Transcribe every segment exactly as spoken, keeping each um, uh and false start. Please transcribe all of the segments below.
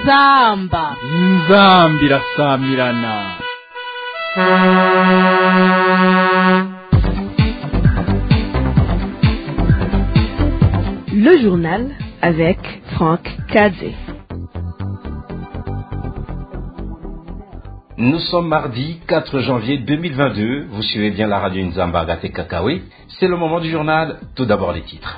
inzamba inzambi irasamirana. Le journal avec Franck Kadze. Nous sommes mardi quatre janvier deux mille vingt-deux. Vous suivez bien la radio Nzamba Gate Kakawe. C'est le moment du journal. Tout d'abord les titres.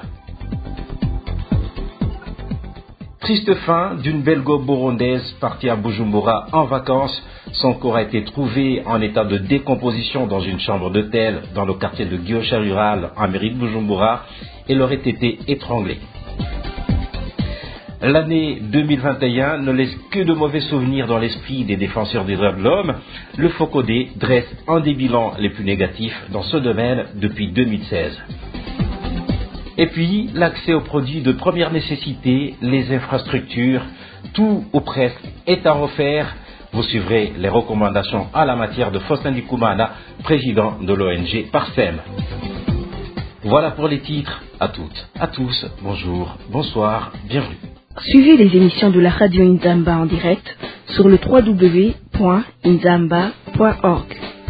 Triste fin d'une belgo-burundaise partie à Bujumbura en vacances. Son corps a été trouvé en état de décomposition dans une chambre d'hôtel dans le quartier de Gihosha rural en mairie de Bujumbura. Elle aurait été étranglée. L'année deux mille vingt et un ne laisse que de mauvais souvenirs dans l'esprit des défenseurs des droits de l'homme. Le Focodé dresse un des bilans les plus négatifs dans ce domaine depuis deux mille seize. Et puis, l'accès aux produits de première nécessité, les infrastructures, tout ou presque est à refaire. Vous suivrez les recommandations à la matière de Faustin Ndikumana, président de l'O N G Parsem. Voilà pour les titres. À toutes, à tous, bonjour, bonsoir, bienvenue. Suivez les émissions de la radio Nzamba en direct sur le w w w point nzamba point org.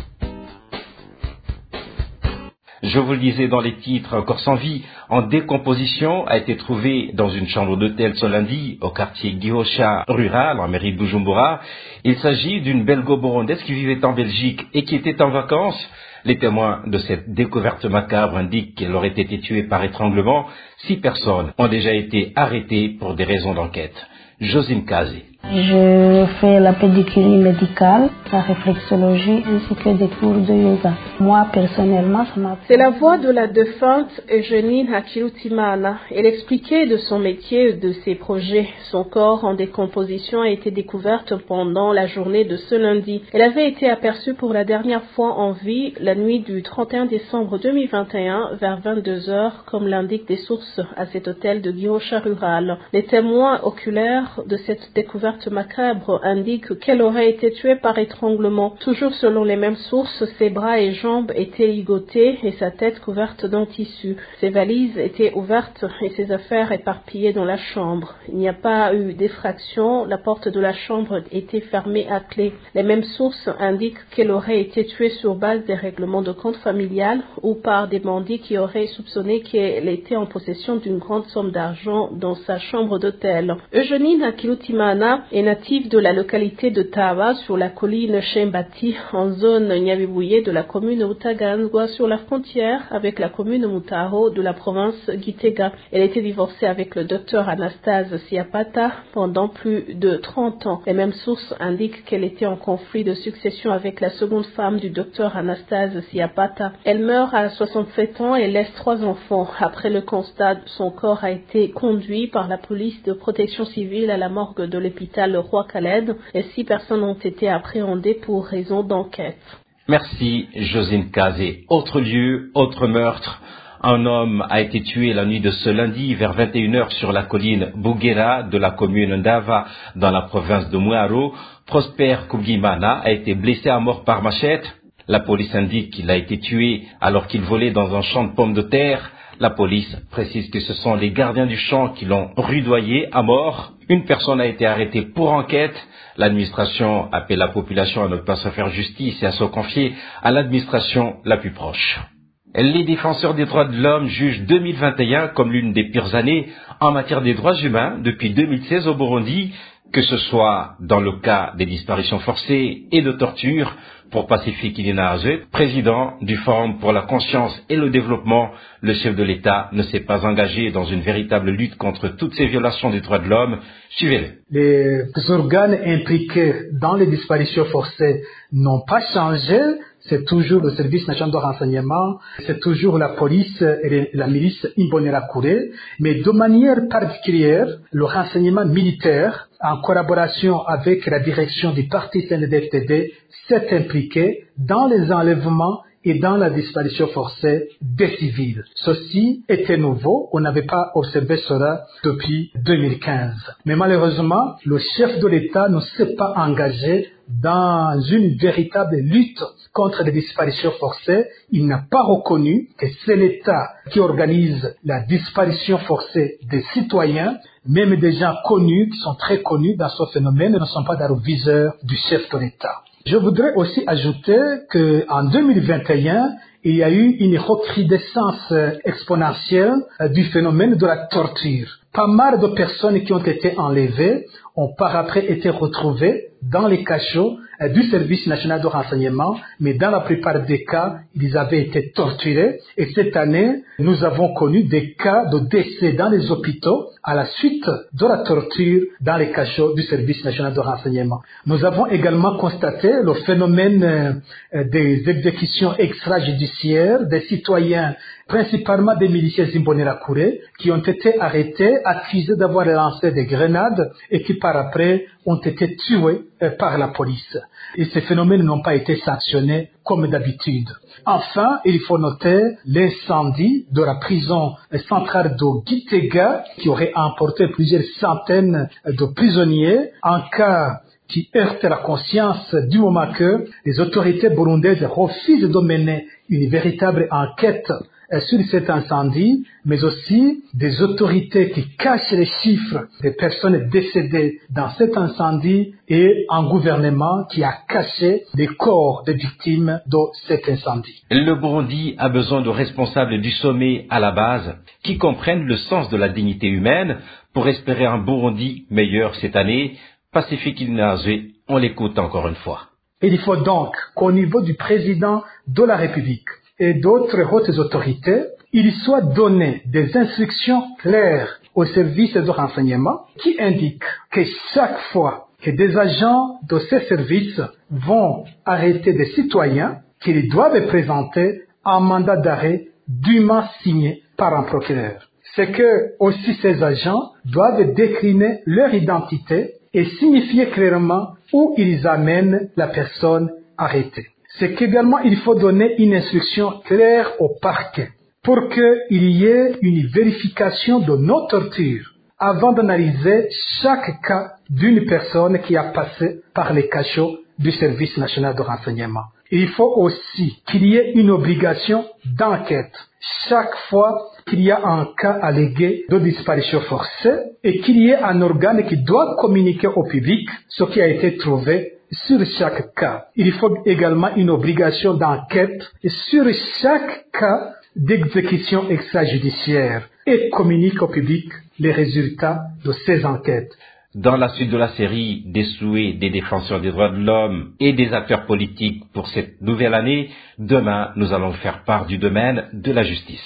Je vous le disais dans les titres, un corps sans vie en décomposition a été trouvé dans une chambre d'hôtel ce lundi au quartier Gihosha rural en mairie de Bujumbura. Il s'agit d'une belgo-burundaise qui vivait en Belgique et qui était en vacances. Les témoins de cette découverte macabre indiquent qu'elle aurait été tuée par étranglement. Six personnes ont déjà été arrêtées pour des raisons d'enquête. Josine Kaze. Je fais la pédicurie médicale, la réflexologie ainsi que des cours de yoga. Moi, personnellement, ça m'a... C'est la voix de la défunte Eugénie Hakirutimana. Elle expliquait de son métier et de ses projets. Son corps en décomposition a été découverte pendant la journée de ce lundi. Elle avait été aperçue pour la dernière fois en vie la nuit du trente et un décembre deux mille vingt et un vers vingt-deux heures, comme l'indiquent des sources à cet hôtel de Gihosha rural. Les témoins oculaires de cette découverte macabre indique qu'elle aurait été tuée par étranglement. Toujours selon les mêmes sources, ses bras et jambes étaient ligotés et sa tête couverte d'un tissu. Ses valises étaient ouvertes et ses affaires éparpillées dans la chambre. Il n'y a pas eu d'effraction, la porte de la chambre était fermée à clé. Les mêmes sources indiquent qu'elle aurait été tuée sur base des règlements de compte familial ou par des bandits qui auraient soupçonné qu'elle était en possession d'une grande somme d'argent dans sa chambre d'hôtel. Eugénie Hakirutimana est native de la localité de Tawa sur la colline Shembati en zone Nyabibouye de la commune Utaganzwa sur la frontière avec la commune Mutaro de la province Gitega. Elle était divorcée avec le docteur Anastase Siapata pendant plus de trente ans. Les mêmes sources indiquent qu'elle était en conflit de succession avec la seconde femme du docteur Anastase Siapata. Elle meurt à soixante-sept ans et laisse trois enfants. Après le constat, son corps a été conduit par la police de protection civile à la morgue de l'hôpital Le Roi Khaled et six personnes ont été appréhendées pour raison d'enquête. Merci Josine Kaze. Autre lieu, autre meurtre. Un homme a été tué la nuit de ce lundi vers vingt et une heures sur la colline Bugera de la commune Ndava dans la province de Mwaro. Prosper Kubgimana a été blessé à mort par machette. La police indique qu'il a été tué alors qu'il volait dans un champ de pommes de terre. La police précise que ce sont les gardiens du champ qui l'ont rudoyé à mort. Une personne a été arrêtée pour enquête. L'administration appelle la population à ne pas se faire justice et à se confier à l'administration la plus proche. Les défenseurs des droits de l'homme jugent deux mille vingt et un comme l'une des pires années en matière des droits humains depuis deux mille seize au Burundi, que ce soit dans le cas des disparitions forcées et de torture. Pour Pacifique Ilinage, président du Forum pour la conscience et le développement, le chef de l'État ne s'est pas engagé dans une véritable lutte contre toutes ces violations des droits de l'homme. Suivez-le. Les organes impliqués dans les disparitions forcées n'ont pas changé. C'est toujours le service national de renseignement, c'est toujours la police et la milice Imbonerakure, mais de manière particulière, le renseignement militaire, en collaboration avec la direction du parti C N D F T D, s'est impliqué dans les enlèvements et dans la disparition forcée des civils. Ceci était nouveau, on n'avait pas observé cela depuis deux mille quinze. Mais malheureusement, le chef de l'État ne s'est pas engagé dans une véritable lutte contre les disparitions forcées. Il n'a pas reconnu que c'est l'État qui organise la disparition forcée des citoyens. Même des gens connus, qui sont très connus dans ce phénomène, ne sont pas dans le viseur du chef de l'État. Je voudrais aussi ajouter qu'en deux mille vingt et un, il y a eu une recrudescence exponentielle du phénomène de la torture. Pas mal de personnes qui ont été enlevées ont par après été retrouvées dans les cachots du service national de renseignement, mais dans la plupart des cas, ils avaient été torturés. Et cette année, nous avons connu des cas de décès dans les hôpitaux à la suite de la torture dans les cachots du service national de renseignement. Nous avons également constaté le phénomène des exécutions extrajudiciaires des citoyens, principalement des miliciens Imbonerakure, qui ont été arrêtés, accusés d'avoir lancé des grenades et qui par après ont été tués par la police. Et ces phénomènes n'ont pas été sanctionnés comme d'habitude. Enfin, il faut noter l'incendie de la prison centrale de Gitega qui aurait emporté plusieurs centaines de prisonniers, un cas qui heurte la conscience du moment que les autorités burundaises refusent de mener une véritable enquête sur cet incendie, mais aussi des autorités qui cachent les chiffres des personnes décédées dans cet incendie et un gouvernement qui a caché les corps des victimes de cet incendie. Le Burundi a besoin de responsables du sommet à la base qui comprennent le sens de la dignité humaine pour espérer un Burundi meilleur cette année. Pacifique Inazwe, on l'écoute encore une fois. Il faut donc qu'au niveau du président de la République et d'autres hautes autorités, il soit donné des instructions claires aux services de renseignement qui indiquent que chaque fois que des agents de ces services vont arrêter des citoyens, qu'ils doivent présenter un mandat d'arrêt dûment signé par un procureur. C'est que aussi ces agents doivent décliner leur identité et signifier clairement où ils amènent la personne arrêtée. C'est qu'également il faut donner une instruction claire au parquet pour qu'il y ait une vérification de nos tortures avant d'analyser chaque cas d'une personne qui a passé par les cachots du service national de renseignement. Il faut aussi qu'il y ait une obligation d'enquête chaque fois qu'il y a un cas allégué de disparition forcée et qu'il y ait un organe qui doit communiquer au public ce qui a été trouvé sur chaque cas. Il faut également une obligation d'enquête sur chaque cas d'exécution extrajudiciaire et communique au public les résultats de ces enquêtes. Dans la suite de la série des souhaits des défenseurs des droits de l'homme et des acteurs politiques pour cette nouvelle année, demain nous allons faire part du domaine de la justice.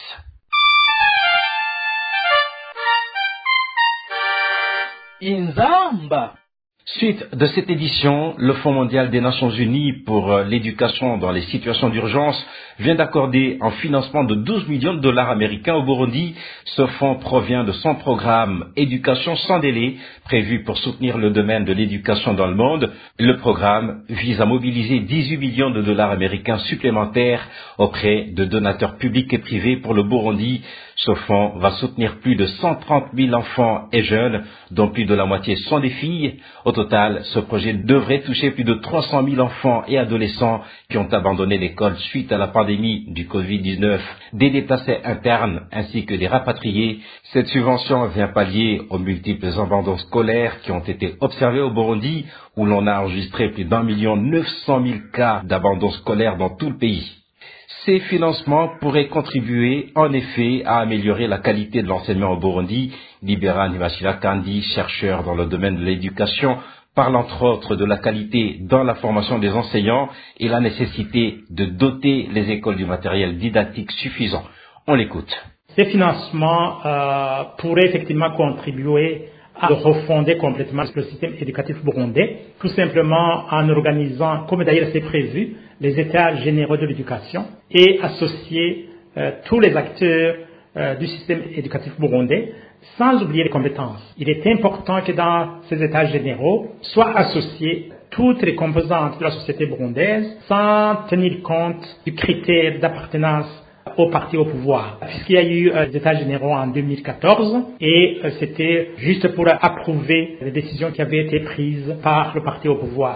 Inzamba. Suite de cette édition, le Fonds mondial des Nations Unies pour l'éducation dans les situations d'urgence vient d'accorder un financement de douze millions de dollars américains au Burundi. Ce fonds provient de son programme Éducation sans délai, prévu pour soutenir le domaine de l'éducation dans le monde. Le programme vise à mobiliser dix-huit millions de dollars américains supplémentaires auprès de donateurs publics et privés pour le Burundi. Ce fonds va soutenir plus de cent trente mille enfants et jeunes, dont plus de la moitié sont des filles. Au total, ce projet devrait toucher plus de trois cent mille enfants et adolescents qui ont abandonné l'école suite à la pandémie du covid dix-neuf, des déplacés internes ainsi que des rapatriés. Cette subvention vient pallier aux multiples abandons scolaires qui ont été observés au Burundi, où l'on a enregistré plus d'un million neuf cent mille cas d'abandon scolaire dans tout le pays. Ces financements pourraient contribuer en effet à améliorer la qualité de l'enseignement au Burundi. Libera Nibashira Kandi, chercheur dans le domaine de l'éducation, parle entre autres de la qualité dans la formation des enseignants et la nécessité de doter les écoles du matériel didactique suffisant. On l'écoute. Ces financements euh, pourraient effectivement contribuer à refonder complètement le système éducatif burundais, tout simplement en organisant, comme d'ailleurs c'est prévu, les états généraux de l'éducation et associer euh, tous les acteurs euh, du système éducatif burundais sans oublier les compétences. Il est important que dans ces états généraux soient associées toutes les composantes de la société burundaise sans tenir compte du critère d'appartenance au parti au pouvoir, puisqu'il y a eu euh, des états généraux en deux mille quatorze et euh, c'était juste pour approuver les décisions qui avaient été prises par le parti au pouvoir.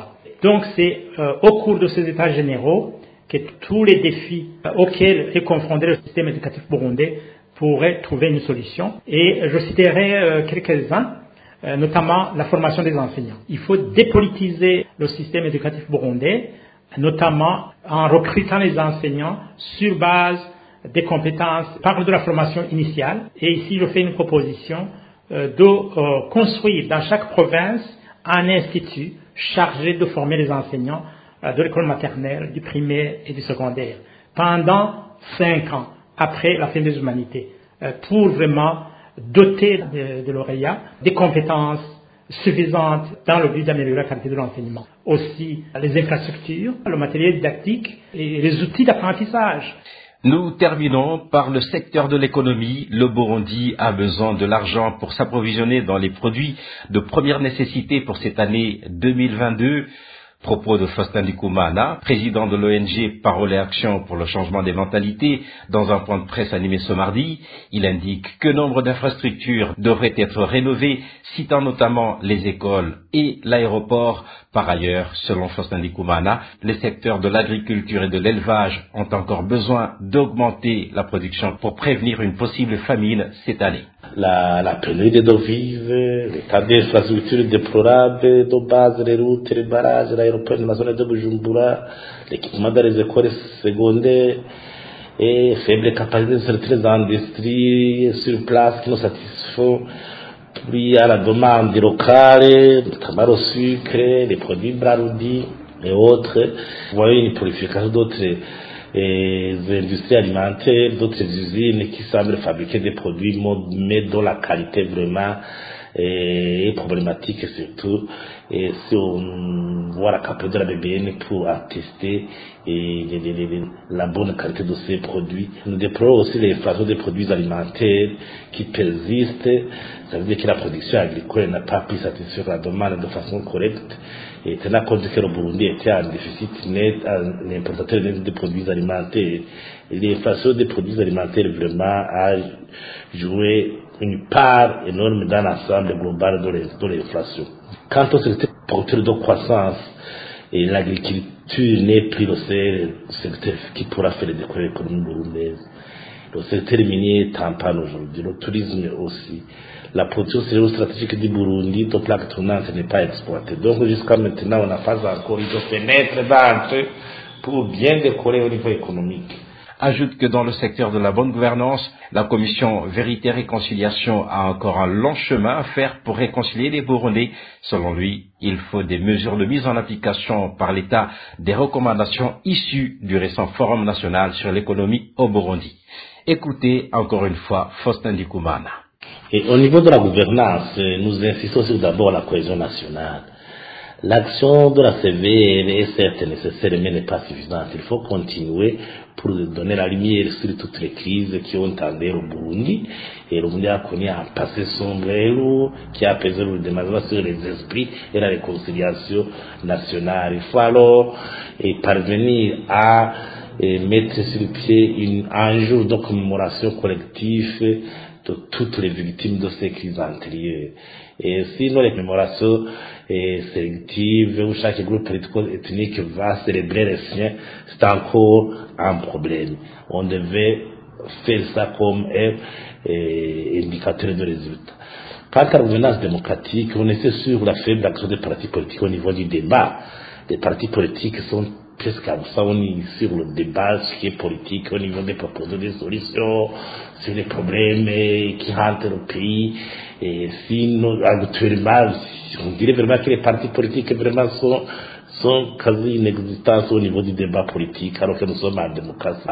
Donc c'est euh, au cours de ces états généraux que tous les défis euh, auxquels est confronté le système éducatif burundais pourraient trouver une solution. Et je citerai euh, quelques-uns, euh, notamment la formation des enseignants. Il faut dépolitiser le système éducatif burundais, notamment en recrutant les enseignants sur base des compétences, parle de la formation initiale. Et ici, je fais une proposition euh, de euh, construire dans chaque province un institut chargé de former les enseignants euh, de l'école maternelle, du primaire et du secondaire pendant cinq ans après la fin des humanités, euh, pour vraiment doter de, de lauréats des compétences suffisantes dans le but d'améliorer la qualité de l'enseignement. Aussi, les infrastructures, le matériel didactique et les outils d'apprentissage. Nous terminons par le secteur de l'économie. Le Burundi a besoin de l'argent pour s'approvisionner dans les produits de première nécessité pour cette année deux mille vingt-deux. Propos de Faustin Ndikumana, président de l'O N G Parole et Action pour le changement des mentalités, dans un point de presse animé ce mardi. Il indique que nombre d'infrastructures devraient être rénovées, citant notamment les écoles et l'aéroport. Par ailleurs, selon Faustin Ndikumana, les secteurs de l'agriculture et de l'élevage ont encore besoin d'augmenter la production pour prévenir une possible famine cette année. La, la pénurie d'eau vive, l'état d'infrastructure déplorable de base, les routes, les barrages, l'aéroport de la zone de Bujumbura, l'équipement dans les écoles secondaires et faible capacité de certaines industries sur place qui nous satisfont. Puis à la demande locale, notamment au sucre, les produits Brarudi et autres. Vous voyez une purification d'autres et des industries alimentaires, d'autres usines qui semblent fabriquer des produits mais dont la qualité vraiment est problématique et surtout et si on voit la capacité de la B B N pour attester et les, les, les, la bonne qualité de ces produits. Nous déplorons aussi l'inflation des produits alimentaires qui persistent. Ça veut dire que la production agricole n'a pas pu satisfaire la demande de façon correcte. Et tenant compte que le Burundi était en déficit net, un importateur net de produits alimentaires, l'inflation des produits alimentaires vraiment a joué une part énorme dans l'ensemble global de l'inflation. Quant au secteur porteur de croissance, et l'agriculture n'est plus le seul secteur qui pourra faire le décoller l'économie burundaise. Le secteur minier est en panne aujourd'hui, le tourisme aussi. La production stratégique du Burundi, de plaque tournante, n'est pas exploitée. Donc jusqu'à maintenant, on n'a pas encore eu de fenêtre d'entrée pour bien décoller au niveau économique. Ajoute que dans le secteur de la bonne gouvernance, la commission Vérité et Réconciliation a encore un long chemin à faire pour réconcilier les Burundais. Selon lui, il faut des mesures de mise en application par l'État des recommandations issues du récent Forum national sur l'économie au Burundi. Écoutez encore une fois Faustin Ndikumana. Et au niveau de la gouvernance, nous insistons sur d'abord la cohésion nationale. L'action de la C V R est certes nécessaire mais n'est pas suffisante. Il faut continuer pour donner la lumière sur toutes les crises qui ont tendé au Burundi. Et le Burundi a connu un passé sombre qui a pesé le démagogie sur les esprits et la réconciliation nationale. Il faut alors et parvenir à et mettre sur pied une, un jour de commémoration collective de toutes les victimes de ces crises antérieures. Et sinon, les commémorations sélectives où chaque groupe politico-ethnique va célébrer les siens, c'est encore un problème. On devait faire ça comme un indicateur de résultat. Quant à la gouvernance démocratique, on était sur la faible action des partis politiques au niveau du débat. Les partis politiques sont presque absents sur le débat qui est politique au niveau des propositions de solutions sur les problèmes qui hantent le pays. Et sinon, actuellement, on dirait vraiment que les partis politiques vraiment sont, sont quasi inexistants au niveau du débat politique, alors que nous sommes en démocratie.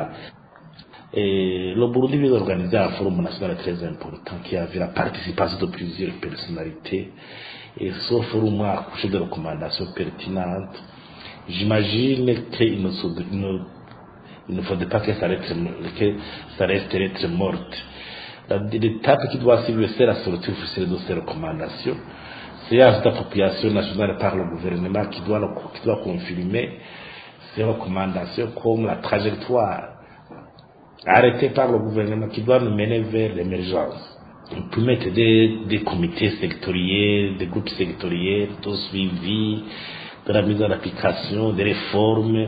Et le Burundi vient d'organiser un forum national très important qui a vu la participation de plusieurs personnalités. Et ce forum a accouché de recommandations pertinentes. J'imagine qu'il ne, ne, il ne faudrait pas que ça reste, que ça reste lettre morte. L'étape qui doit suivre, c'est la sortie officielle de ces recommandations. C'est cette appropriation nationale par le gouvernement qui doit, qui doit confirmer ces recommandations comme la trajectoire arrêtée par le gouvernement qui doit nous mener vers l'émergence. On peut mettre des, des comités sectoriels, des groupes sectoriels, de suivi, de la mise en application des réformes.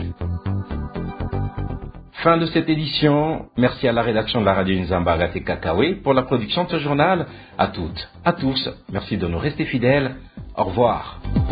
Fin de cette édition. Merci à la rédaction de la radio Inzamba, Agathe Kakawe, pour la production de ce journal. À toutes, à tous, merci de nous rester fidèles. Au revoir.